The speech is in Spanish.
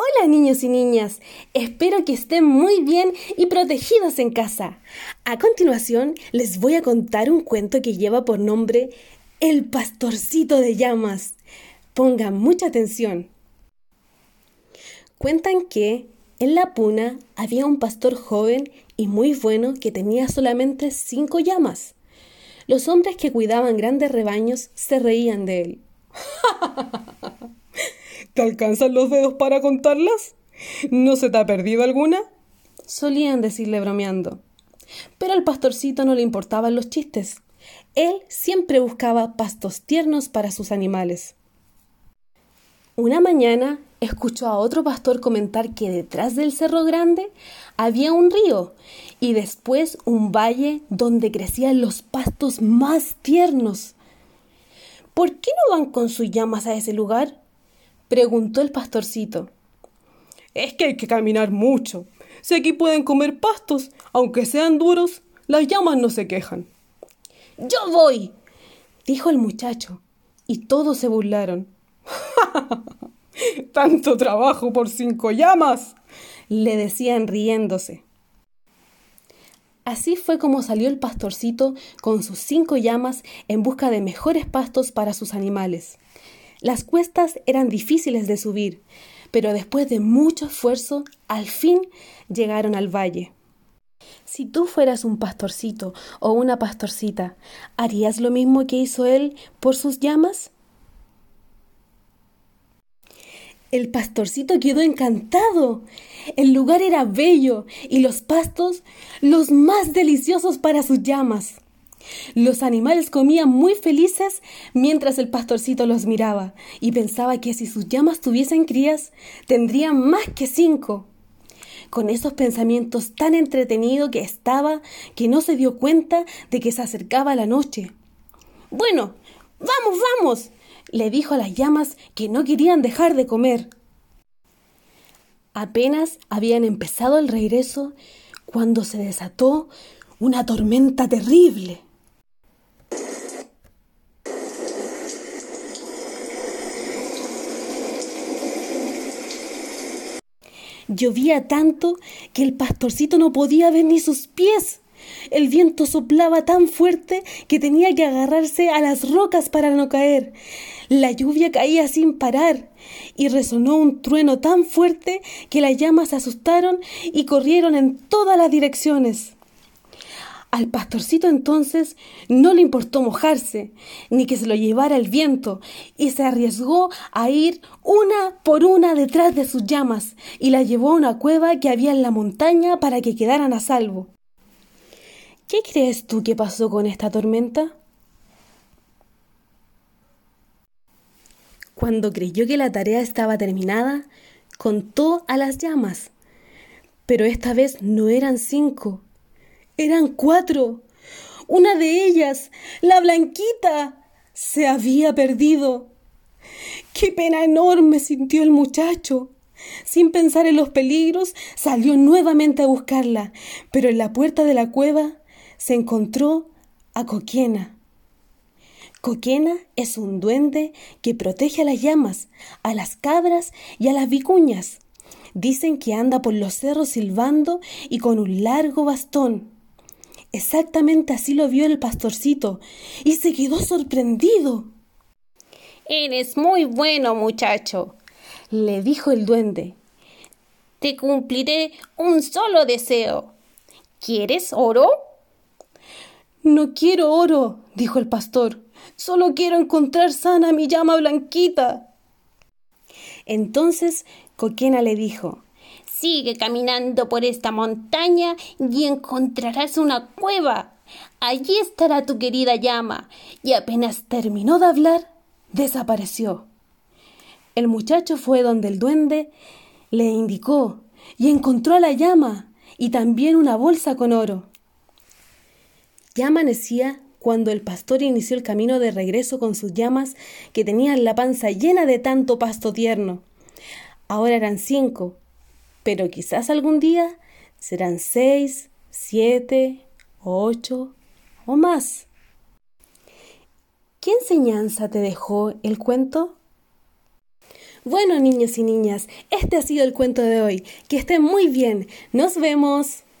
Hola niños y niñas, espero que estén muy bien y protegidos en casa. A continuación les voy a contar un cuento que lleva por nombre El pastorcito de llamas. Pongan mucha atención. Cuentan que en la puna había un pastor joven y muy bueno que tenía solamente 5 llamas. Los hombres que cuidaban grandes rebaños se reían de él. ¿Te alcanzan los dedos para contarlas? ¿No se te ha perdido alguna? Solían decirle bromeando. Pero al pastorcito no le importaban los chistes. Él siempre buscaba pastos tiernos para sus animales. Una mañana escuchó a otro pastor comentar que detrás del Cerro Grande había un río y después un valle donde crecían los pastos más tiernos. ¿Por qué no van con sus llamas a ese lugar?, preguntó el pastorcito. Es que hay que caminar mucho. Si aquí pueden comer pastos, aunque sean duros, las llamas no se quejan. ¡Yo voy!, dijo el muchacho, y todos se burlaron. ¡Tanto trabajo por 5 llamas!, le decían riéndose. Así fue como salió el pastorcito con sus 5 llamas en busca de mejores pastos para sus animales. Las cuestas eran difíciles de subir, pero después de mucho esfuerzo, al fin llegaron al valle. Si tú fueras un pastorcito o una pastorcita, ¿harías lo mismo que hizo él por sus llamas? El pastorcito quedó encantado. El lugar era bello y los pastos los más deliciosos para sus llamas. Los animales comían muy felices mientras el pastorcito los miraba y pensaba que si sus llamas tuviesen crías, tendrían más que 5. Con esos pensamientos tan entretenido que estaba, que no se dio cuenta de que se acercaba la noche. «Bueno, vamos, vamos», le dijo a las llamas que no querían dejar de comer. Apenas habían empezado el regreso cuando se desató una tormenta terrible. Llovía tanto que el pastorcito no podía ver ni sus pies. El viento soplaba tan fuerte que tenía que agarrarse a las rocas para no caer. La lluvia caía sin parar y resonó un trueno tan fuerte que las llamas se asustaron y corrieron en todas las direcciones. Al pastorcito entonces no le importó mojarse, ni que se lo llevara el viento, y se arriesgó a ir una por una detrás de sus llamas, y las llevó a una cueva que había en la montaña para que quedaran a salvo. ¿Qué crees tú que pasó con esta tormenta? Cuando creyó que la tarea estaba terminada, contó a las llamas, pero esta vez no eran 5. Eran 4. Una de ellas, la Blanquita, se había perdido. ¡Qué pena enorme sintió el muchacho! Sin pensar en los peligros, salió nuevamente a buscarla, pero en la puerta de la cueva se encontró a Coquiena. Coquiena es un duende que protege a las llamas, a las cabras y a las vicuñas. Dicen que anda por los cerros silbando y con un largo bastón. Exactamente así lo vio el pastorcito y se quedó sorprendido. «Eres muy bueno, muchacho», le dijo el duende. «Te cumpliré un solo deseo. ¿Quieres oro?» «No quiero oro», dijo el pastor. «Solo quiero encontrar sana a mi llama Blanquita». Entonces Coquiena le dijo: «Sigue caminando por esta montaña y encontrarás una cueva. Allí estará tu querida llama». Y apenas terminó de hablar, desapareció. El muchacho fue donde el duende le indicó y encontró a la llama y también una bolsa con oro. Ya amanecía cuando el pastor inició el camino de regreso con sus llamas que tenían la panza llena de tanto pasto tierno. Ahora eran 5. Pero quizás algún día serán 6, 7, 8 o más. ¿Qué enseñanza te dejó el cuento? Bueno, niños y niñas, este ha sido el cuento de hoy. Que estén muy bien. Nos vemos.